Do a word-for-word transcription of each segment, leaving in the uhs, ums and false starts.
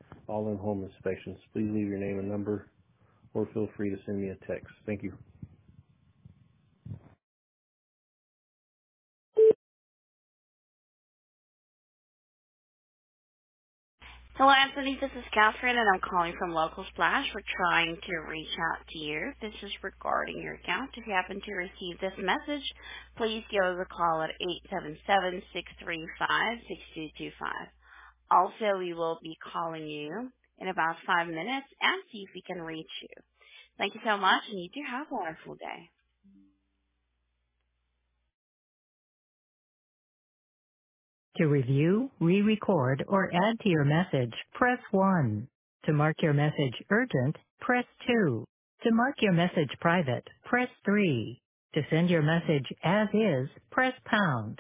all in home inspections. Please leave your name and number or feel free to send me a text. Thank you. Hello, Anthony. This is Catherine, and I'm calling from Local Splash. We're trying to reach out to you. This is regarding your account. If you happen to receive this message, please give us a call at eight seven seven, six three five, six two two five. Also, we will be calling you in about five minutes and see if we can reach you. Thank you so much, and you do have a wonderful day. To review, re-record, or add to your message, press one. To mark your message urgent, press two. To mark your message private, press three. To send your message as is, press pound.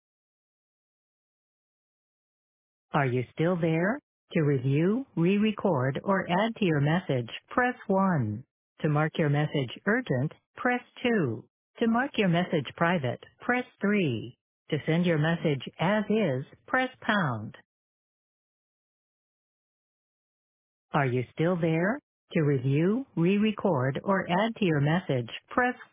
Are you still there? To review, re-record, or add to your message, press one. To mark your message urgent, press two. To mark your message private, press three. To send your message as is, press pound. Are you still there? To review, re-record, or add to your message, press